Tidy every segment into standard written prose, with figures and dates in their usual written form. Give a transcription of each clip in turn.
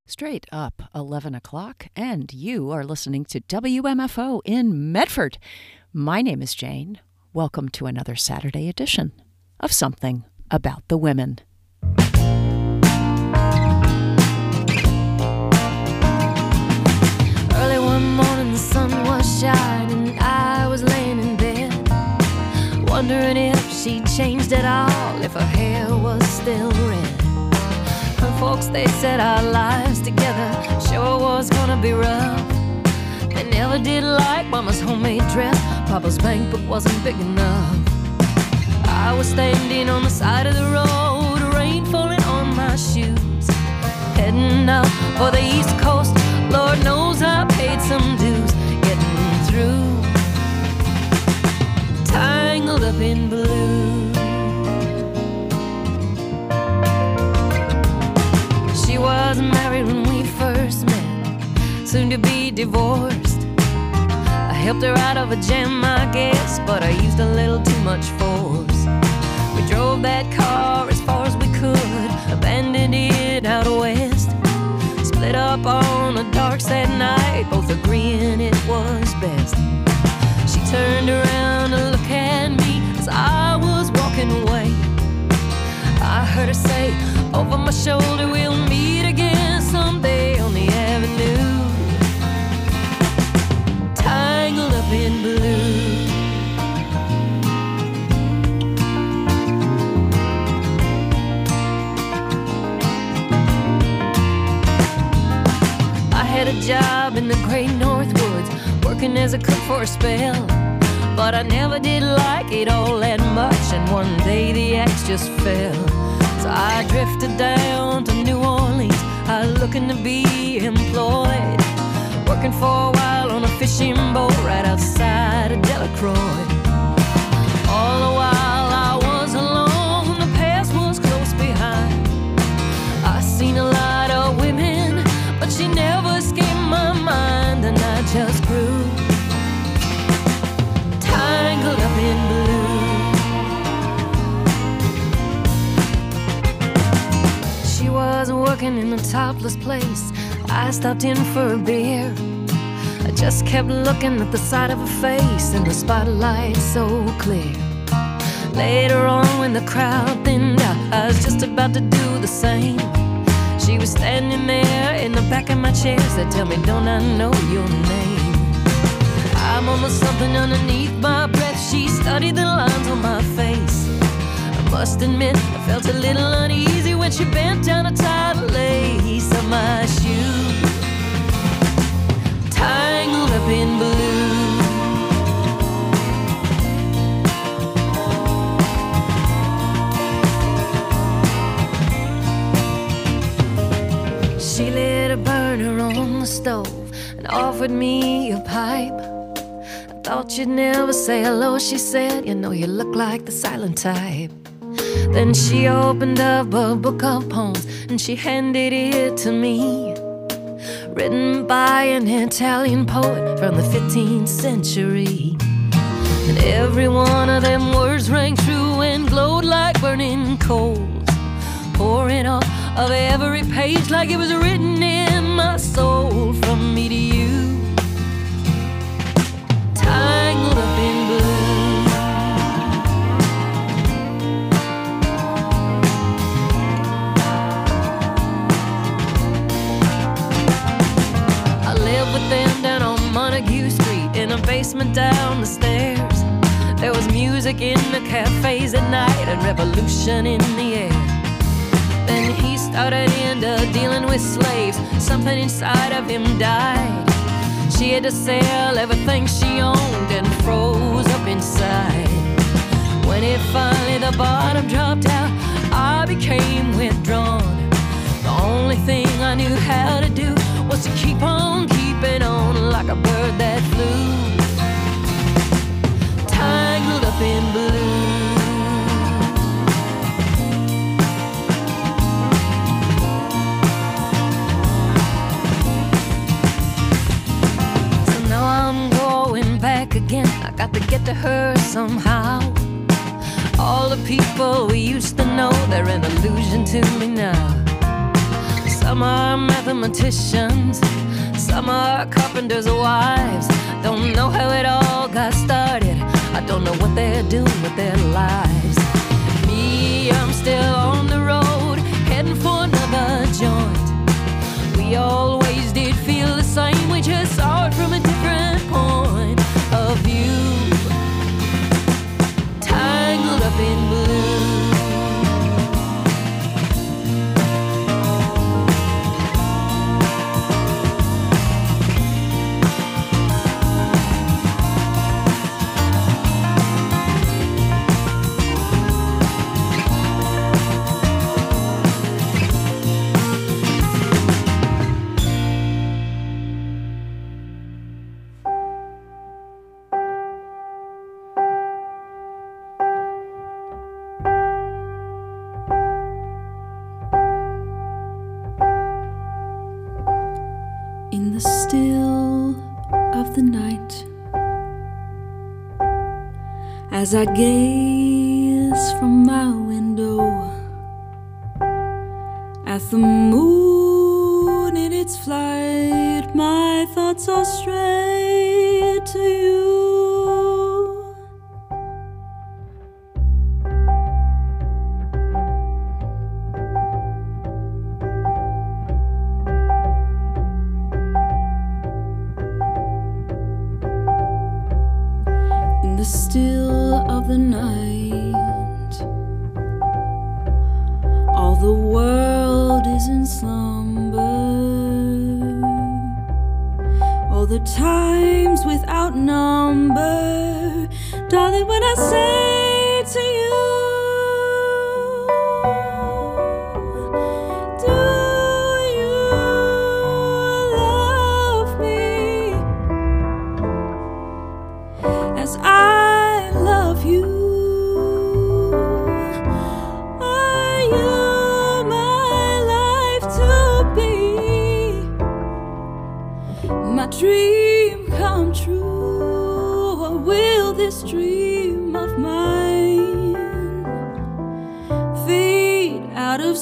Straight up 11 o'clock, and you are listening to WMFO in Medford. My name is Jane. Welcome to another Saturday edition of Something About the Women. Early one morning the sun was shining, I was laying in bed, wondering if she changed at all, if her hair was still red. Her folks, they said our lives together sure was gonna be rough. They never did like Mama's homemade dress, Papa's bank book wasn't big enough. I was standing on the side of the road, rain falling on my shoes, heading out for the East Coast. Lord knows I paid some dues getting through, tangled up in blue. She was married when we first met, soon to be divorced. I helped her out of a jam, I guess, but I used a little too much force. We drove that car as far as we could, abandoned it out west. Split up on a dark sad night, both agreeing it was best. She turned around to look at me as I was walking away. I heard her say over my shoulder, we'll meet again someday on the avenue, tangled up in blue. I had a job in the great North Woods, working as a cook for a spell, but I never did like it all that much, and one day the axe just fell. So I drifted down to New Orleans, I was looking to be employed, working for a while on a fishing boat right outside of Delacroix. All the while I was alone, the past was close behind. I seen a lot of women, but she never escaped my mind, and I just grew tangled up in blue. She was working in a topless place, I stopped in for a beer. I just kept looking at the side of her face in the spotlight so clear. Later on when the crowd thinned out, I was just about to do the same. She was standing there in the back of my chair, said, tell me, don't I know your name? I mumbled something underneath my breath, she studied the lines on my face. I must admit, I felt a little uneasy when she bent down to tie the lace of my shoe, tangled up in blue. She lit a burner on the stove and offered me a pipe. I thought you'd never say hello, she said, you know you look like the silent type. Then she opened up a book of poems and she handed it to me, written by an Italian poet from the 15th century. And every one of them words rang true and glowed like burning coals, pouring off of every page like it was written in my soul, from me to you, tangled up in blue. I lived with them down on Montague Street, in a basement down the stairs. There was music in the cafes at night and revolution in the air. Then he started into dealing with slaves, something inside of him died. She had to sell everything she owned and froze up inside. When it finally the bottom dropped out, I became withdrawn. The only thing I knew how to do was to keep on keeping on like a bird that flew, tangled up in blue. Again, I got to get to her somehow. All the people we used to know, they're an illusion to me now. Some are mathematicians, some are carpenters' wives. Don't know how it all got started. I don't know what they're doing with their lives. Me, I'm still on the road, heading for another joint. We always did feel the same, we just saw it from a different point of view. Tangled up in blue. In the still of the night, as I gaze from my window at the moon in its flight, my thoughts are straight to you. The still of the night, all the world is in slumber, all the times without number, darling, when I say to you, do you love me as I love you? Are you my life to be? My dream come true, or will this dream of mine fade out of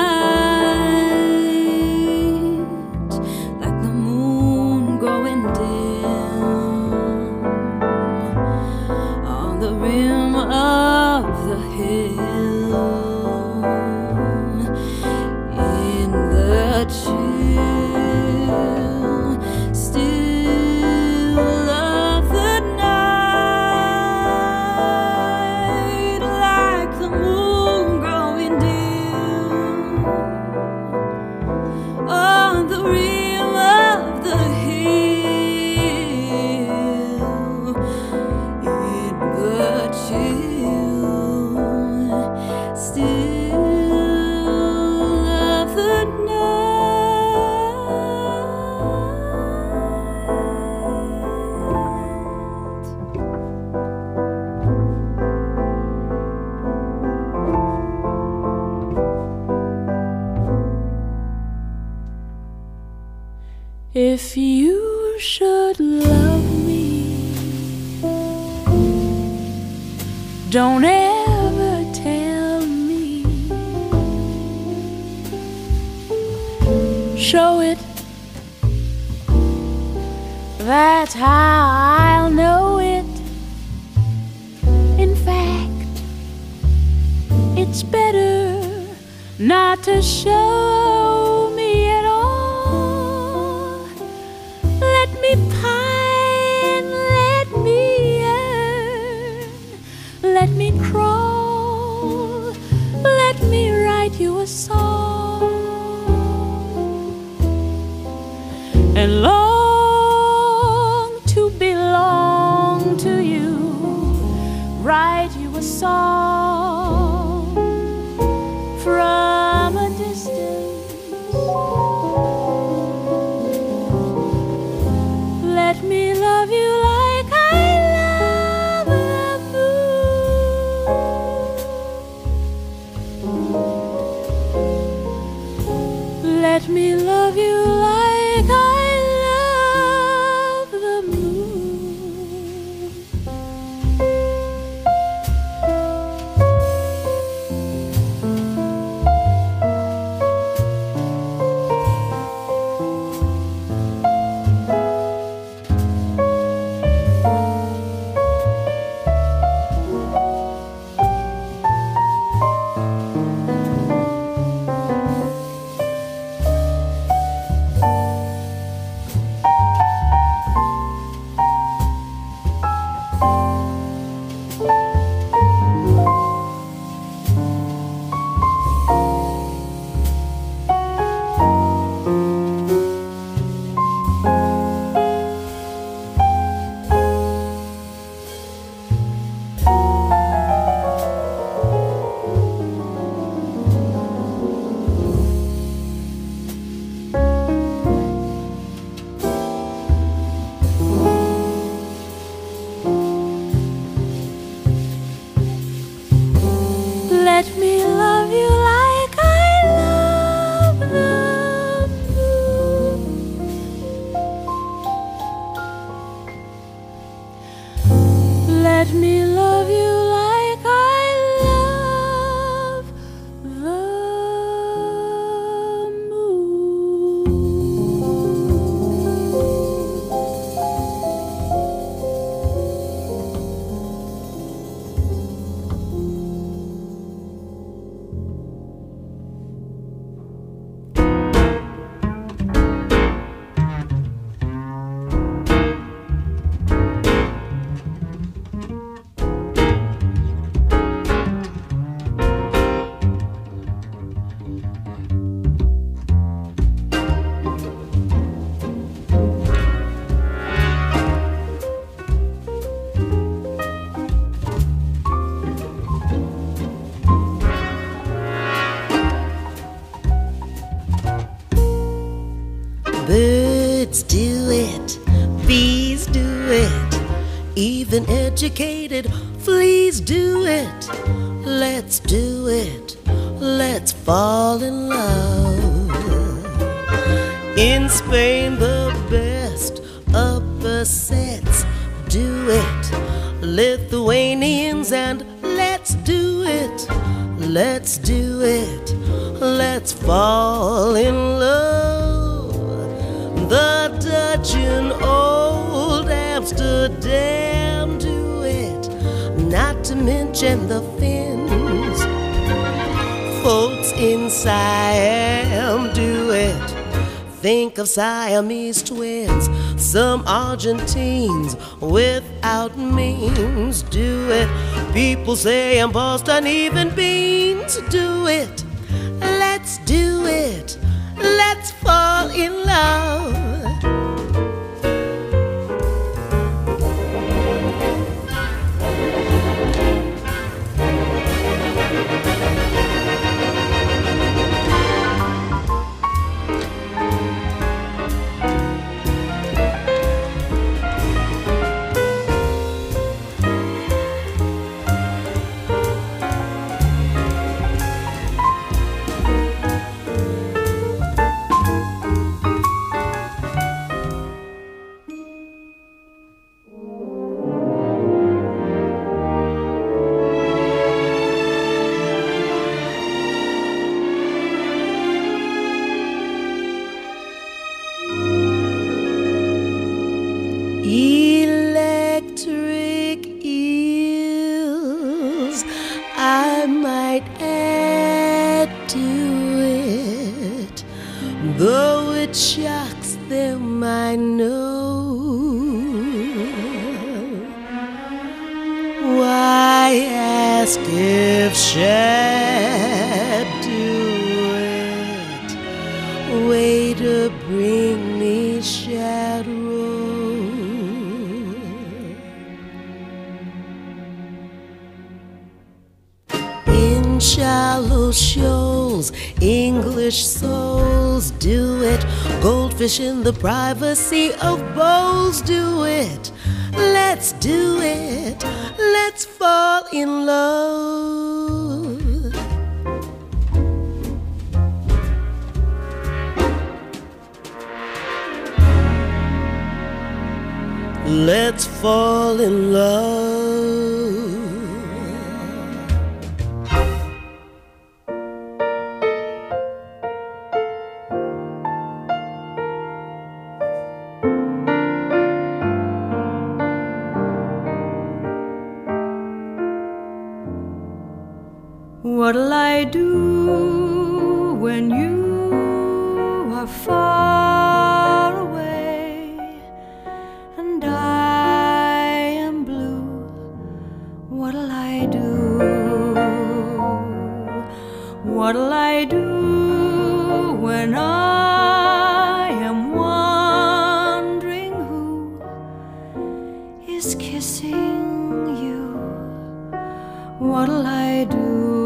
sight like the moon growing dim on the rim of the hill, in the chill still of the night, like the moon growing dim on the rim of the hill, in the chill still of the If you should love me, don't ever tell me. Show it, that's how I'll know it. In fact, it's better not to show me at all. Let me pine, let me yearn, let me crawl, let me write you a song, and long to belong to you, write you a song from a distance. Let me love you like I love the moon. Let me love you like I love Birds do it, bees do it, even educated fleas do it. Let's do it, let's fall in love. In Spain the best upper sets do it, Lithuanians, and let's do it, let's do it, let's fall in love. The Dutch in old Amsterdam do it, not to mention the Finns. Folks in Siam do it, think of Siamese twins. Some Argentines without means do it. People say in Boston even beans do it. Let's do it, let's fall in love. Electric eels, I might add to it, though it shocks them, I know. Why ask if shad do it? Waiter, bring me shad roll. In shallow shoals, English souls do it. Goldfish in the privacy of bowls do it. Let's do it, let's fall in love. Let's fall in love. What'll I do when you are far away and I am blue? What'll I do? What'll I do when I am wondering who is kissing you? What'll I do?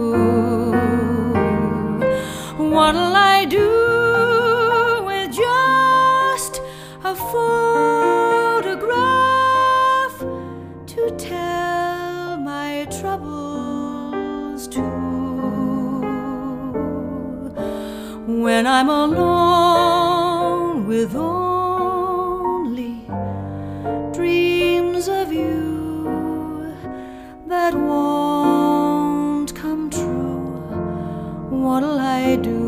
What'll I do with just a photograph to tell my troubles to? When I'm alone with only dreams of you that won't come true, what'll I do?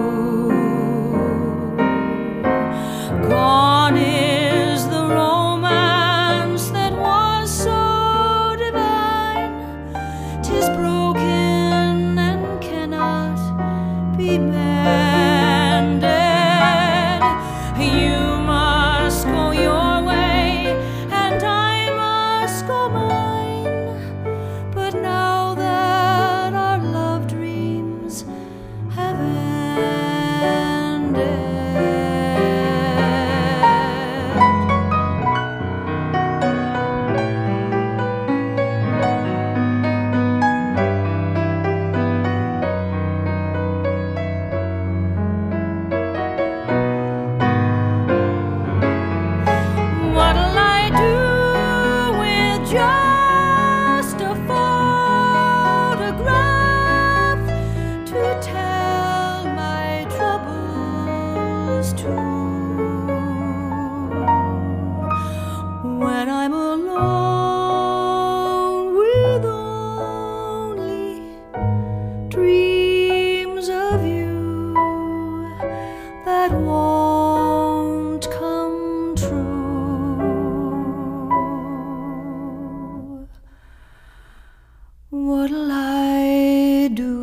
Gone is the romance that was so divine. 'Tis broken and cannot be mended. You too. When I'm alone with only dreams of you that won't come true, what'll I do?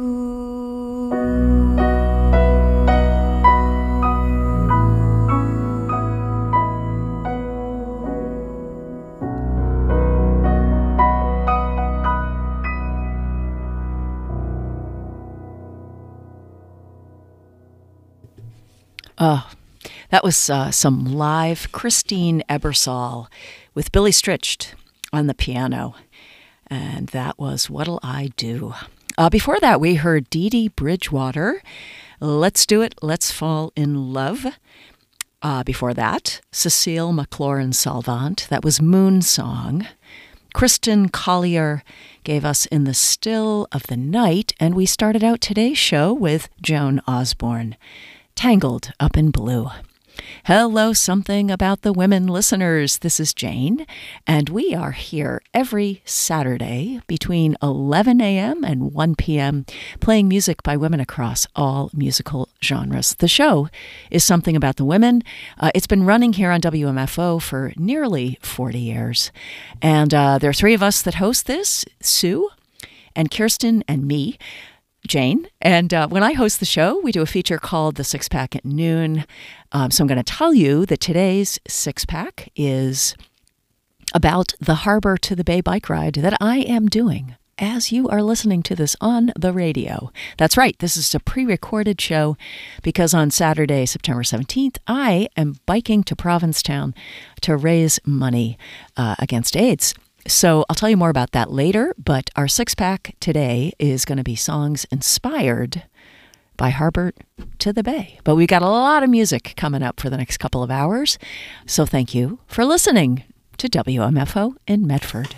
Oh, that was some live Christine Ebersol with Billy Stritch on the piano. And that was What'll I Do? Before that, we heard Dee Dee Bridgewater, Let's Do It, Let's Fall in Love. Before that, Cecile McLaurin-Salvant, that was Moon Song. Kristen Collier gave us In the Still of the Night, and we started out today's show with Joan Osborne, Tangled Up in Blue. Hello, Something About the Women listeners. This is Jane, and we are here every Saturday between 11 a.m. and 1 p.m. playing music by women across all musical genres. The show is Something About the Women. It's been running here on WMFO for nearly 40 years, and there are three of us that host this, Sue and Kirsten and me, Jane. And when I host the show, we do a feature called The Six Pack at Noon. So I'm going to tell you that today's Six Pack is about the Harbor to the Bay bike ride that I am doing as you are listening to this on the radio. That's right, this is a pre-recorded show because on Saturday, September 17th, I am biking to Provincetown to raise money against AIDS. So I'll tell you more about that later, but our six-pack today is going to be songs inspired by Harbor to the Bay. But we got a lot of music coming up for the next couple of hours, so thank you for listening to WMFO in Medford.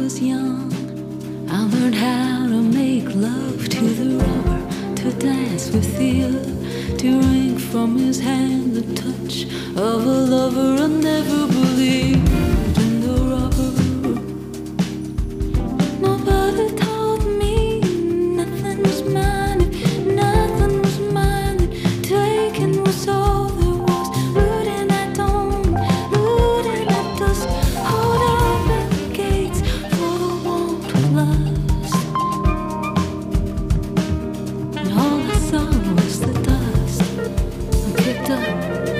was young, I learned how to make love to the rubber, to dance with the other, to wring from his hand the touch of a lover. I never believed in the rubber. Nobody told me nothing was mine. If nothing was mine, then taking was all there was. Looting at dawn, looting at dusk, hold up at the gates for the want of lust. And all I saw was the dust I kicked up.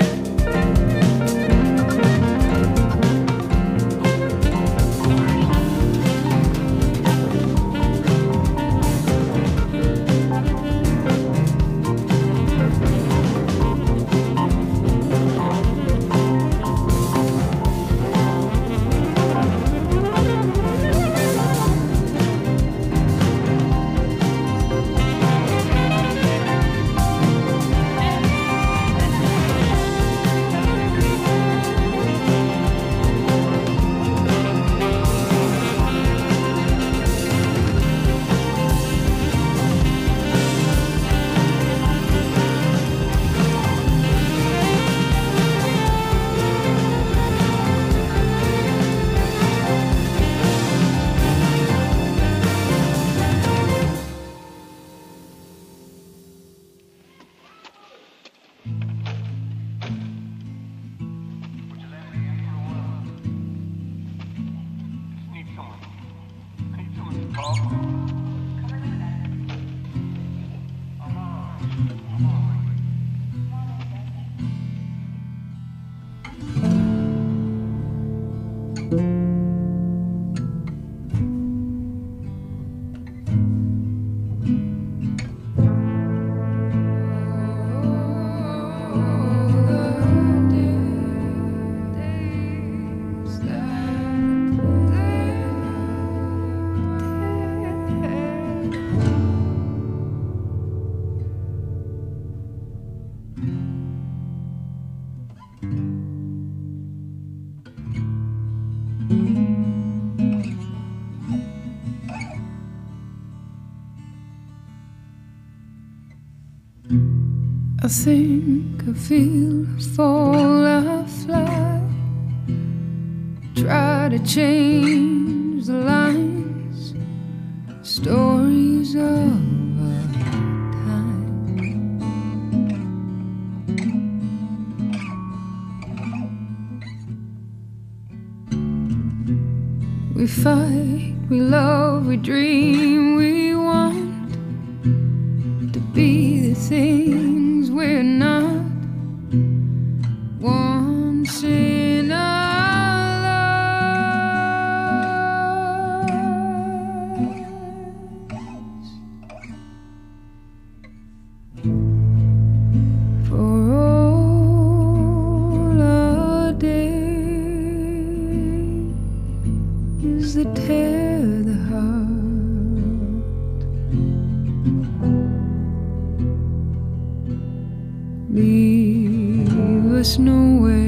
I think I feel fall, I fly. Try to change the lines, stories of our time. We fight, we love, we dream, we want to be the things we're not. Once in our lives, for all our days that tear the heart, leave us nowhere.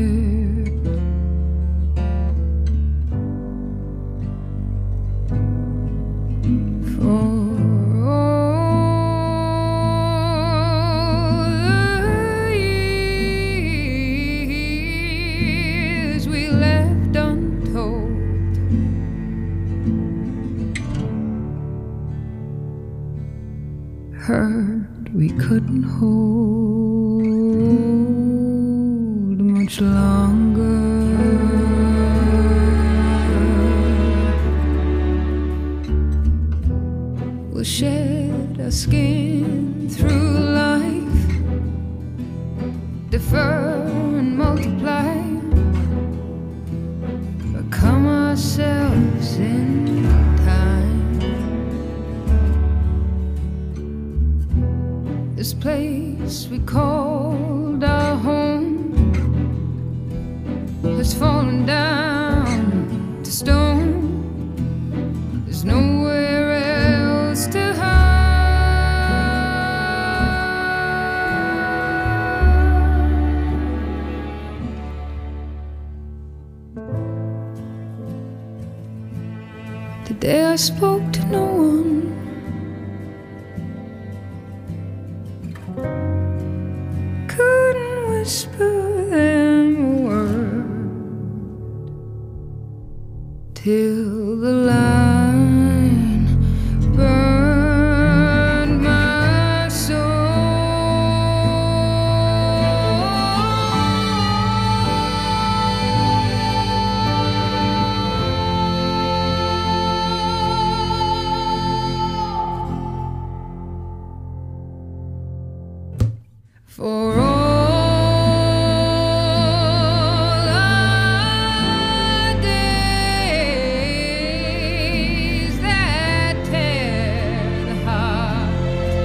For all the years we left untold, hurt we couldn't hold much longer. We'll shed our skin through life, defer and multiply, become ourselves in time. This place we called our home has fallen down to stone. There's nowhere else to hide. the day I spoke to no one. Couldn't whisper them a word till the line burned my soul. For all our days that tear the heart,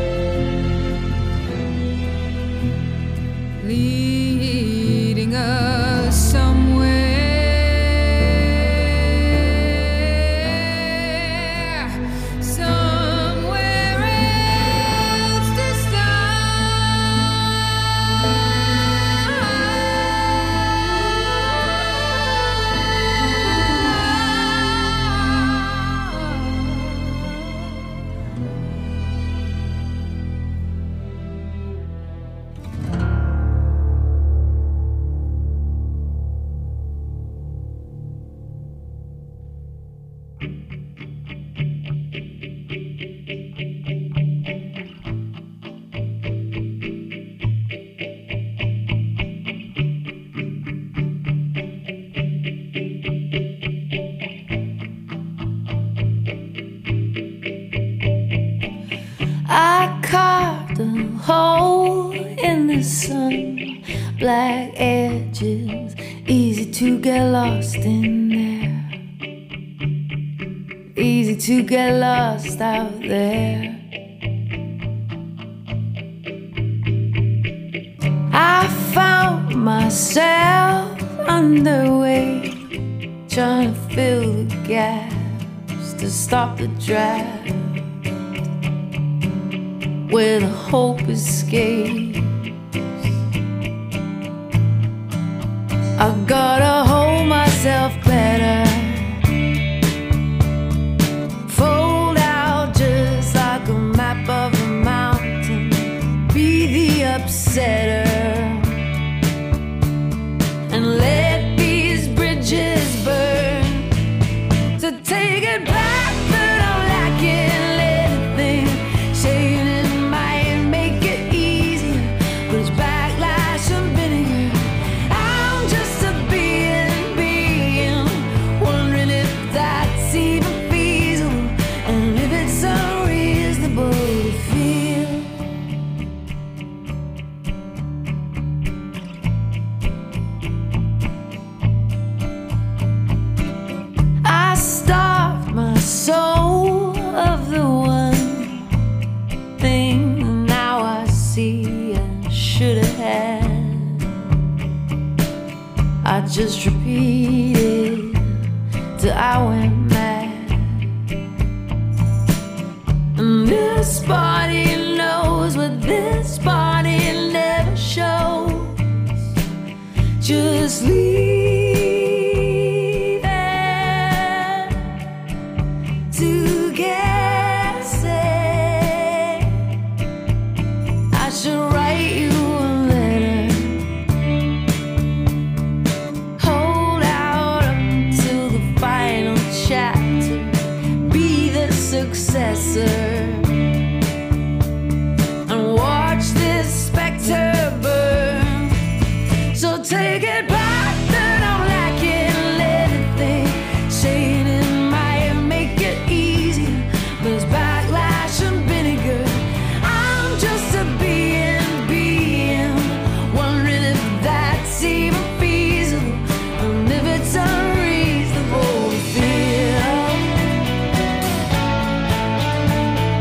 leading us somewhere else to I carved a hole in the sun, black edges, easy to get lost in there, easy to get lost out there. I found myself underway, trying to fill the gaps to stop the draft, where the hope escapes. I gotta hold myself better, fold out just like a map of a mountain, be the upsetter, and let these bridges burn. To take it back, but I'm lacking anything, saying it might make it easier, but it's backlash and vinegar. I'm just a being, wondering if that's even feasible, and if it's unreasonable to feel. I starved my soul of the one thing now I see I should have had. I just repeated till I went mad. And this body knows what this body never shows. Just leave it to guess it. I should write you a letter, hold out until the final chapter, be the successor, and watch this specter burn. So take it back that I'm lacking anything, saying it might make it easy, but it's backlash and vinegar. I'm just a being, wondering if that's even feasible, and if it's unreasonable to feel.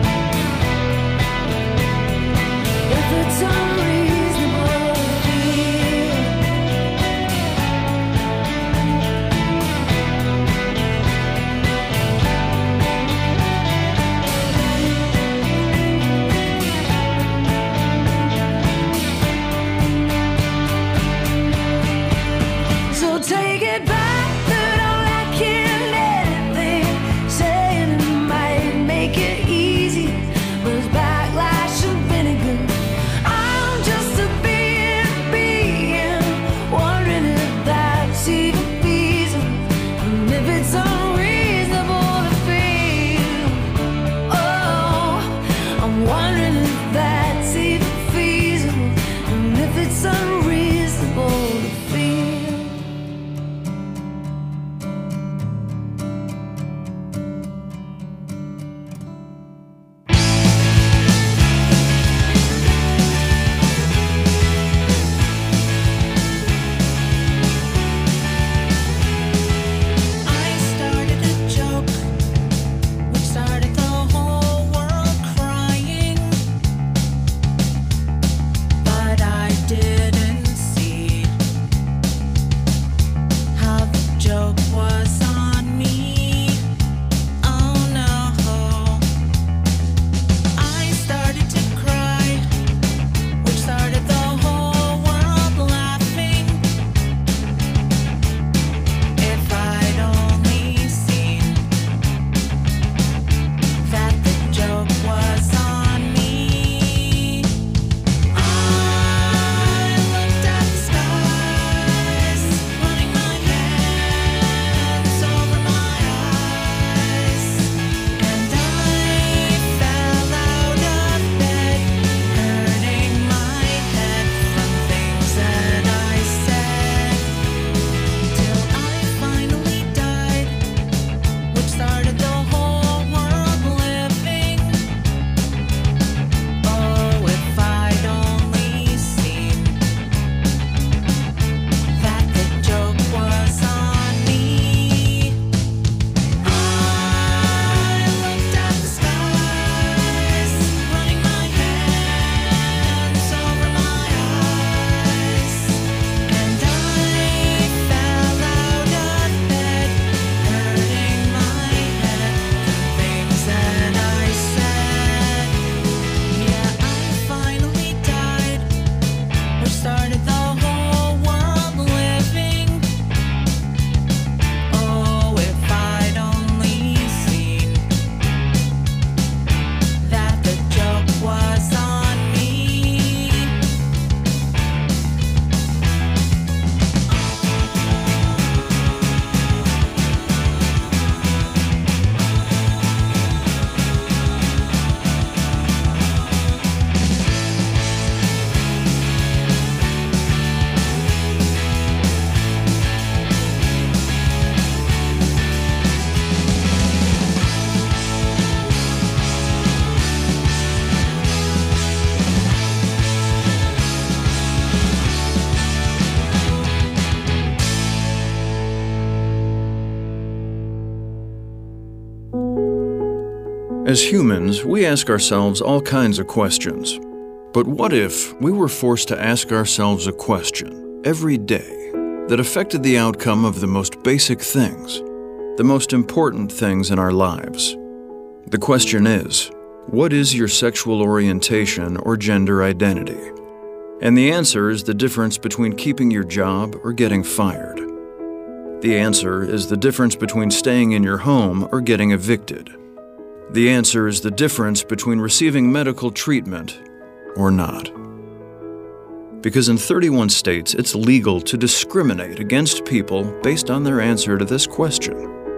As humans, we ask ourselves all kinds of questions. But what if we were forced to ask ourselves a question every day that affected the outcome of the most basic things, the most important things in our lives? The question is, what is your sexual orientation or gender identity? And the answer is the difference between keeping your job or getting fired. The answer is the difference between staying in your home or getting evicted. The answer is the difference between receiving medical treatment or not. Because in 31 states, it's legal to discriminate against people based on their answer to this question.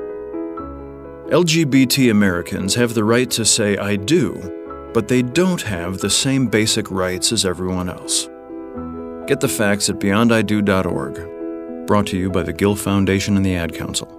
LGBT Americans have the right to say I do, but they don't have the same basic rights as everyone else. Get the facts at beyondido.org. Brought to you by the Gill Foundation and the Ad Council.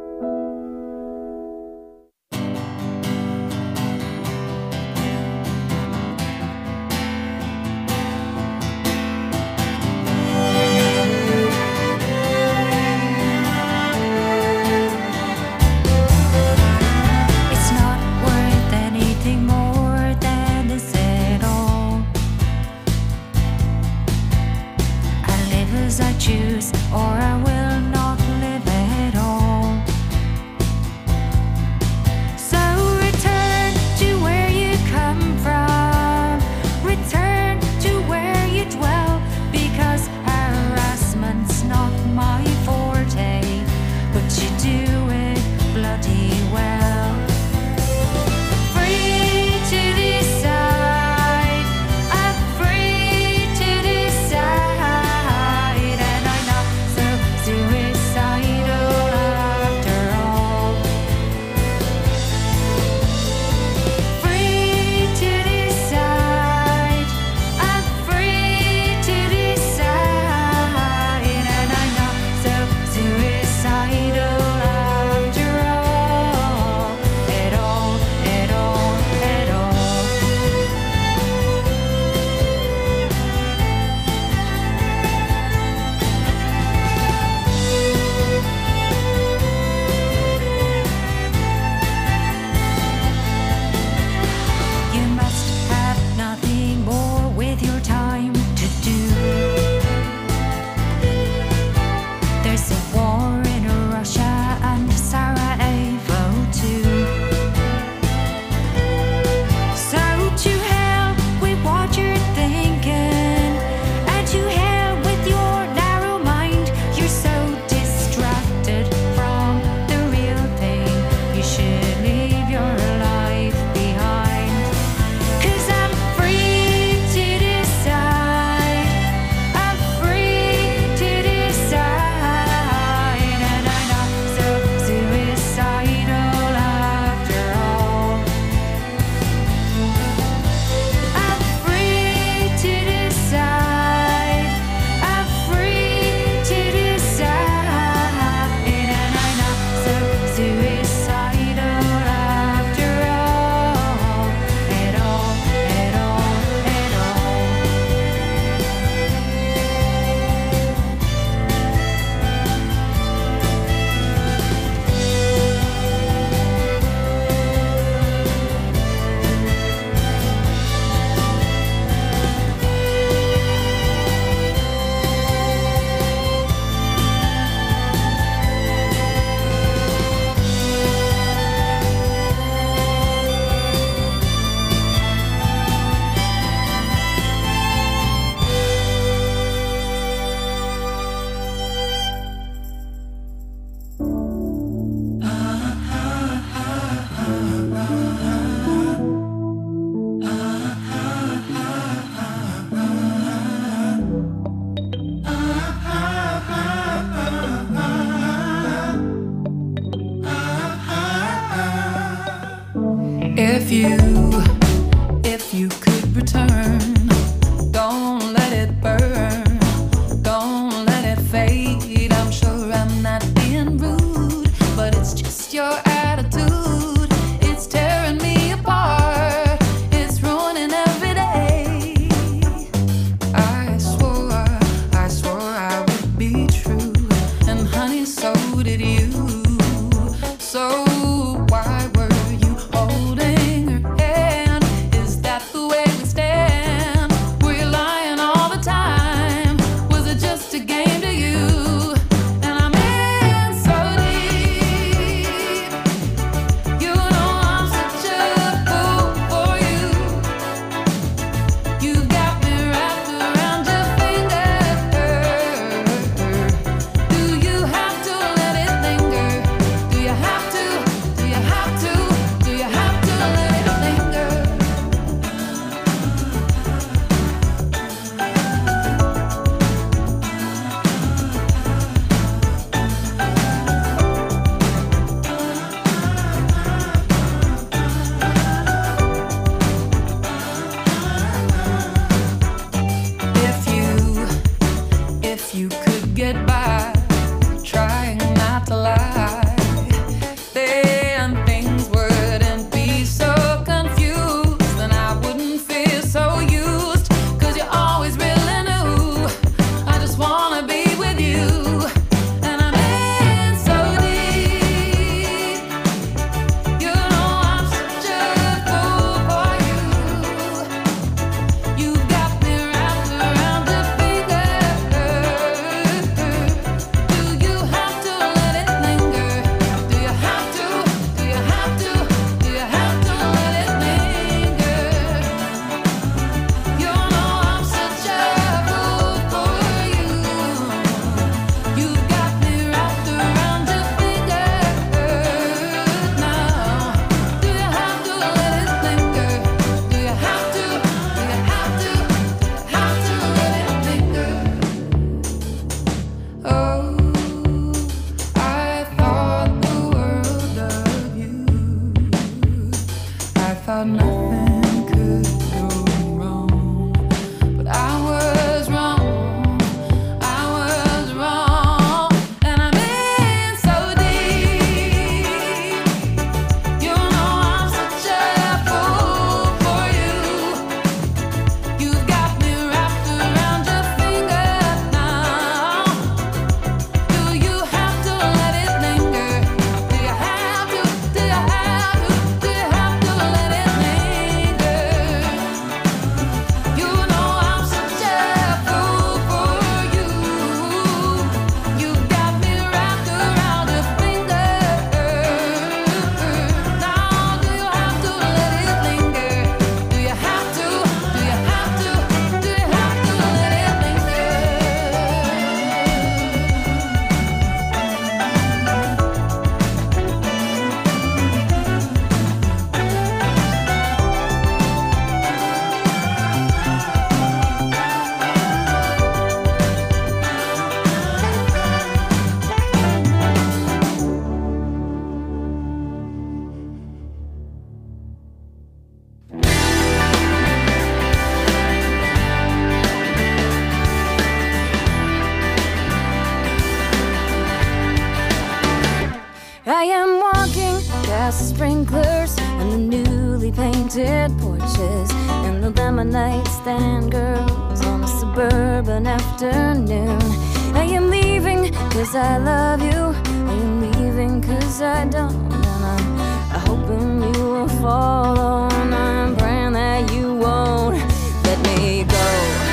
If you could return, don't let it burn, don't let it fade. I'm sure I'm not being rude, but it's just your attitude. It's tearing me apart, it's ruining every day. I swore I would be true, and honey, so did you. So why were you holding sprinklers and the newly painted porches and the lemonade stand girls on a suburban afternoon. I am leaving 'cause I love you. I am leaving 'cause I don't. And I'm hoping you will follow, and I'm praying that you won't let me go.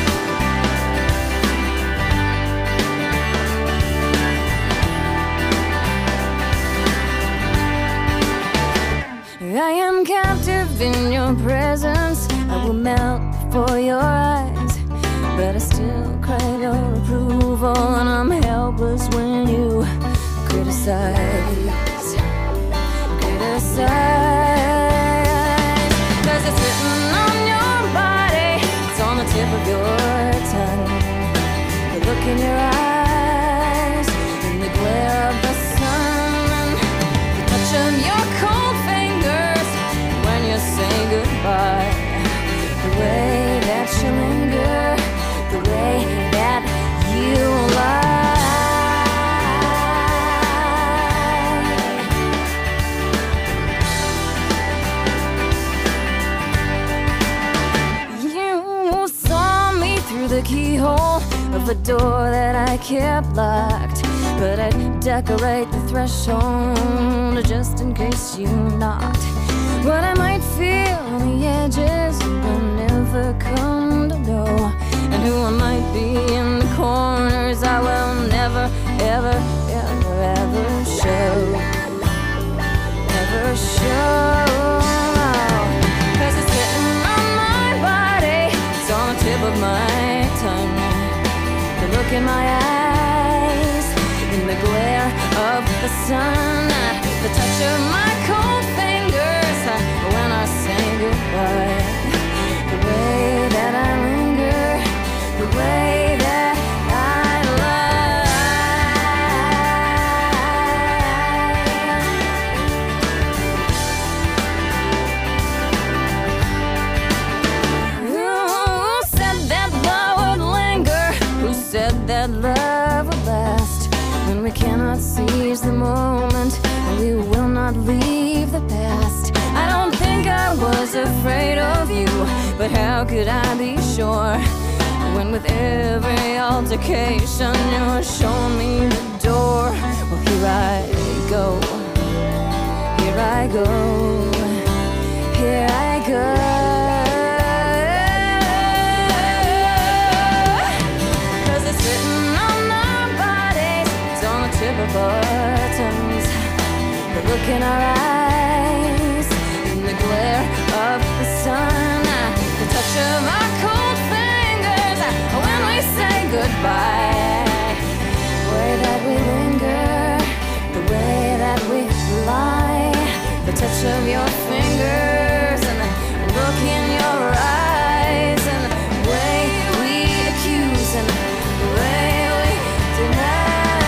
I am captive in your presence. I will melt before your eyes, but I still crave your approval, and I'm helpless when you criticize. Cause it's written on your body, it's on the tip of your tongue. The look in your eyes, in the glare of the sun, and the touch of your cold fingers when you say goodbye. The way that you linger, the way that you lie. You saw me through the keyhole of a door that I kept locked, but I'd decorate the threshold just in case you knocked. What I might feel on the edges will never come to know, and who I might be in the corners I will never, ever, ever, ever show. Never show. 'Cause it's written on my body, it's on the tip of my tongue. The look in my eyes, in the glare of the sun, the touch of my cold fingers when I say goodbye. The way that I linger, the way that I lie. Who said that love would linger? Who said that love would last? When we cannot seize the moment, and we will not leave the past. I don't think I was afraid of you, but how could I be sure? When with every altercation you're showing me the door. Well, here I go, here I go, here I go. 'Cause it's written on our bodies, it's on the tip of our tongues. The look in our eyes, in the glare of the sun, the touch of our cold fingers when we say goodbye. The way that we linger, the way that we lie, the touch of your fingers and the look in your eyes, and the way we accuse and the way we deny.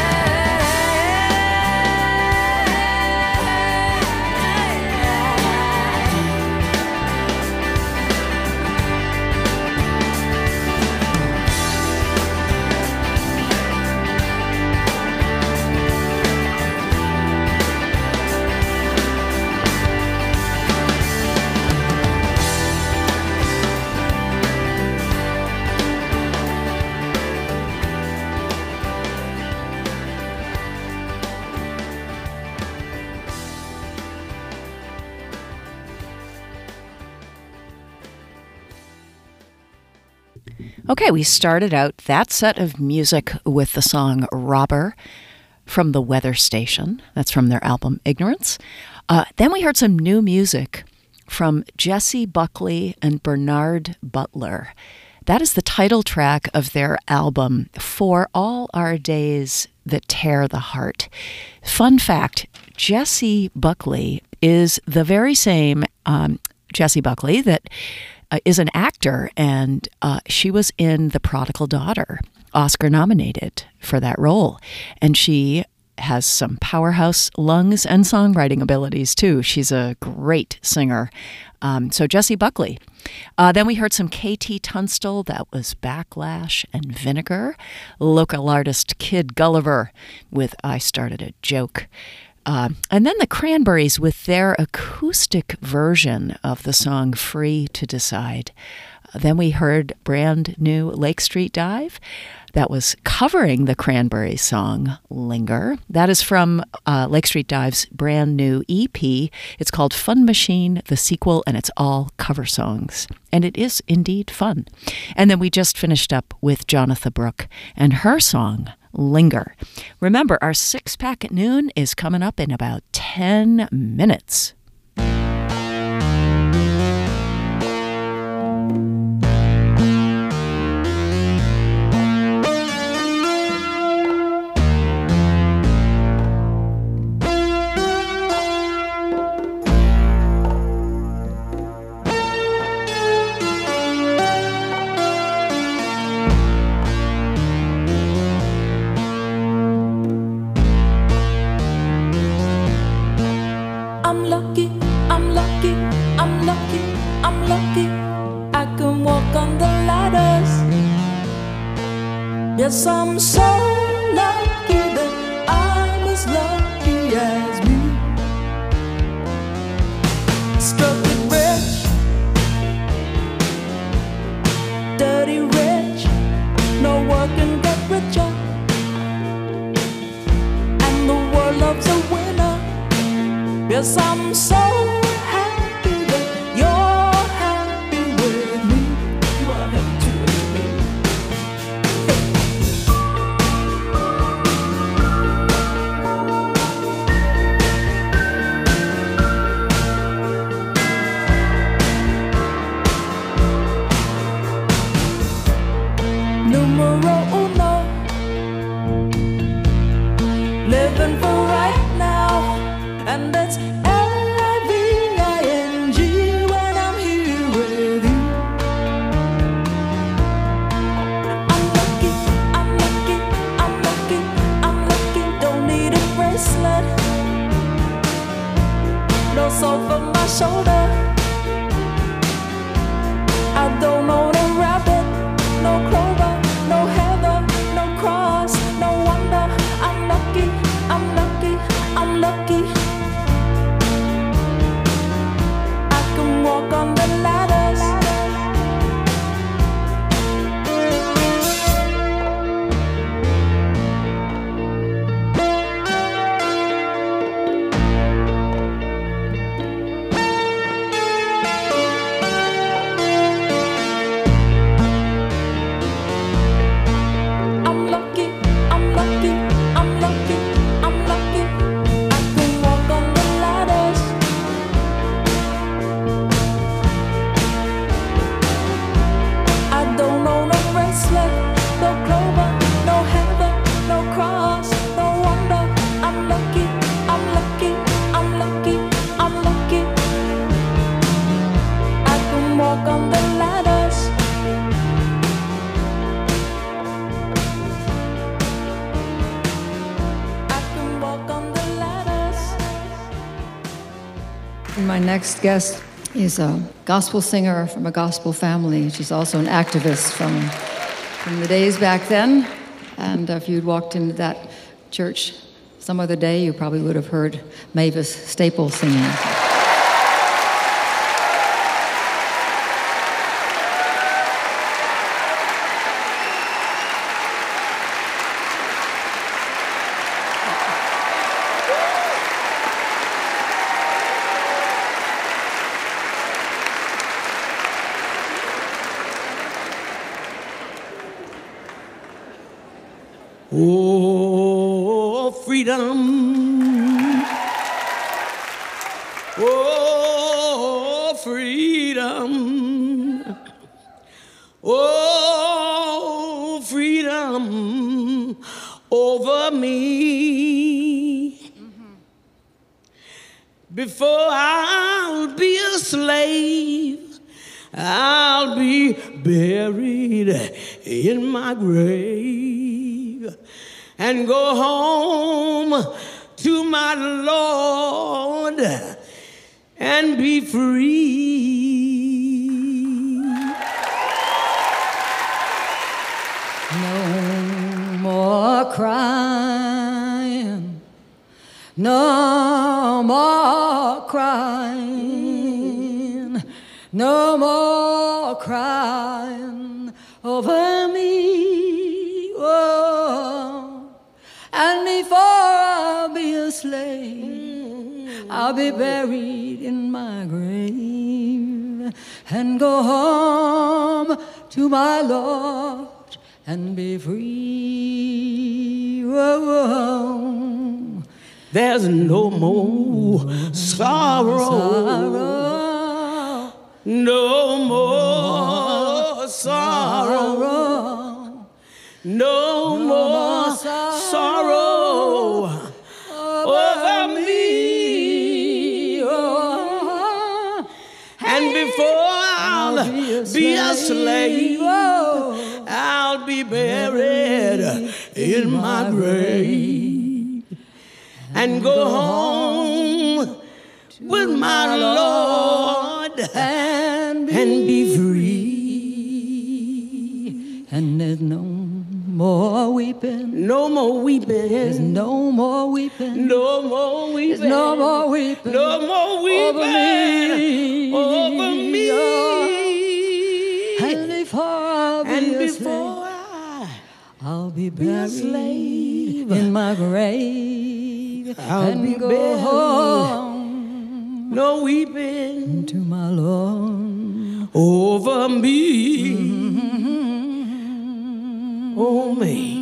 Okay, we started out that set of music with the song Robber from The Weather Station. That's from their album Ignorance. Then we heard some new music from Jessie Buckley and Bernard Butler. That is the title track of their album, For All Our Days That Tear the Heart. Fun fact, Jessie Buckley is the very same Jessie Buckley that is an actor, and she was in The Prodigal Daughter, Oscar nominated for that role. And she has some powerhouse lungs and songwriting abilities too. She's a great singer. So Jessie Buckley. Then we heard some KT Tunstall. That was Backlash and Vinegar. Local artist Kid Gulliver with I Started a Joke. And then the Cranberries with their acoustic version of the song Free to Decide. Then we heard brand new Lake Street Dive. That was covering the Cranberries song Linger. That is from Lake Street Dive's brand new EP. It's called Fun Machine, the sequel, and it's all cover songs. And it is indeed fun. And then we just finished up with Jonatha Brooke and her song Linger. Remember, our 6-pack at noon is coming up in about 10 minutes. I'm lucky, I'm lucky, I'm lucky, I'm lucky. I can walk on the ladders. Yes, I'm so lucky that I'm as lucky as me. Struck it rich, dirty rich. No work can get richer, and the world loves a winner. Yes, I'm so happy that you're happy with me. You are happy too with me. Numero uno, living for right now. And that's Living when I'm here with you. I'm lucky, I'm lucky, I'm lucky, I'm lucky. Don't need a bracelet, no salt on my shoulder. I don't own a rabbit, no clover, no heather, no cross, no wonder. I'm lucky, I'm lucky, I'm lucky. Walk on the ladders. I'm lucky, I'm lucky, I'm lucky, I'm lucky. I can walk on the ladders. I don't own a bracelet, no clover, no heather, no cross, no wonder. I'm lucky, I'm lucky, I'm lucky, I'm lucky. I can walk on the ladders. I can walk on the ladders. My next guest is a gospel singer from a gospel family. She's also an activist from the days back then. And if you'd walked into that church some other day, you probably would have heard Mavis Staples singing. Oh, freedom. Oh, freedom. Oh, freedom over me. Before I'll be a slave, I'll be buried in my grave and go home to my Lord and be free. No more crying, no no more crying over me. Oh, and before I'll be a slave, I'll be buried in my grave and go home to my Lord and be free. Oh, there's no more sorrow. No more sorrow. No more sorrow over me. Oh, and before I'll be a slave, I'll be buried in my grave and go home with my Lord and be free. And there's no more weeping. No more weeping. There's no more weeping. No more weeping. There's no more weeping. No more weeping over me. And before I'll be buried slave in my grave I'll be go buried. home No weeping to my Lord over me. Oh, me.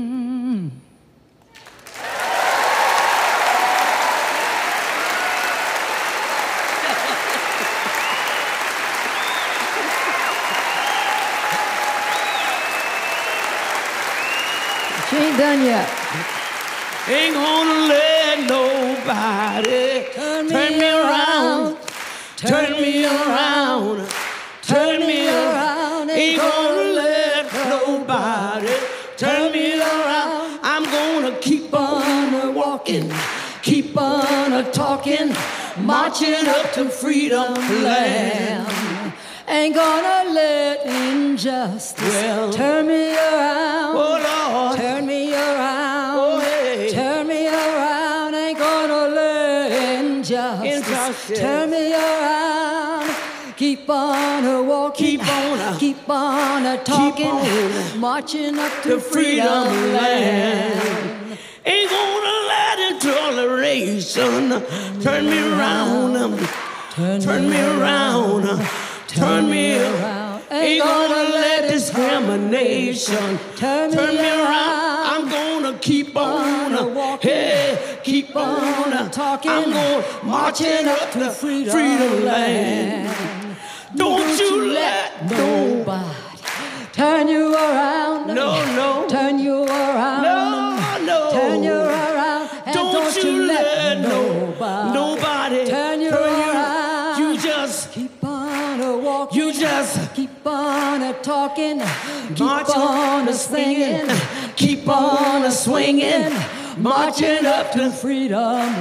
She ain't done yet. Ain't gonna let nobody turn me around. Turn me around. Turn me around. Ain't gonna let nobody turn me around. I'm gonna keep on walking, keep on talking, marching up to freedom land. Ain't gonna let injustice turn me around. Oh Lord, turn me around. Oh, hey. Turn me around. Ain't gonna let injustice turn me around. Keep on walking, keep on talking, marching up to freedom land. Ain't gonna let intoleration turn me around, turn me around, turn me around. Ain't gonna let discrimination turn me around. I'm gonna keep on walking, hey, keep on talking. I'm gonna marching up to freedom land. Don't you let nobody turn you around. No. Turn you around. No. Turn you around. And don't you let nobody turn you around. You just keep on walking. You just keep on talking. Keep on singing. Keep on swinging. Marching up to freedom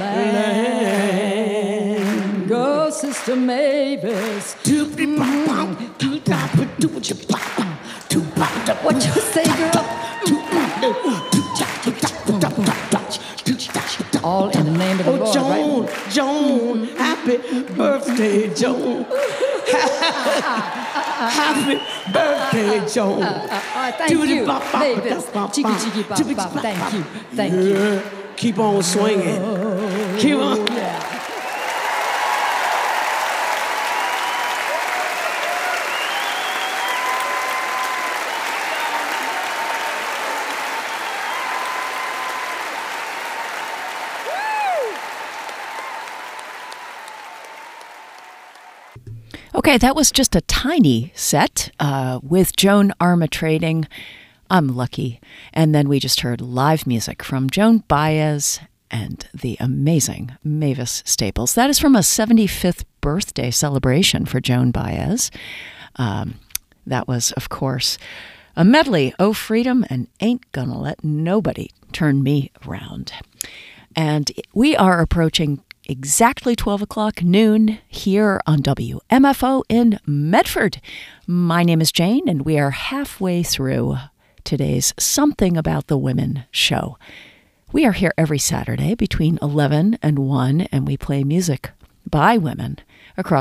land. Go, Sister Mavis. What you say, girl? All in the name of the Lord, Joan, right? Joan, happy birthday, Joan. Happy birthday, Joan. Thank you, Mavis. Chiki, bop. Thank you. Keep on swinging. Keep on. Yeah. Okay, that was just a tiny set with Joan Armatrading, I'm Lucky. And then we just heard live music from Joan Baez and the amazing Mavis Staples. That is from a 75th birthday celebration for Joan Baez. That was, of course, a medley, Oh Freedom and Ain't Gonna Let Nobody Turn Me Around. And we are approaching exactly 12 o'clock noon here on WMFO in Medford. My name is Jane, and we are halfway through today's Something About the Women show. We are here every Saturday between 11 and 1, and we play music by women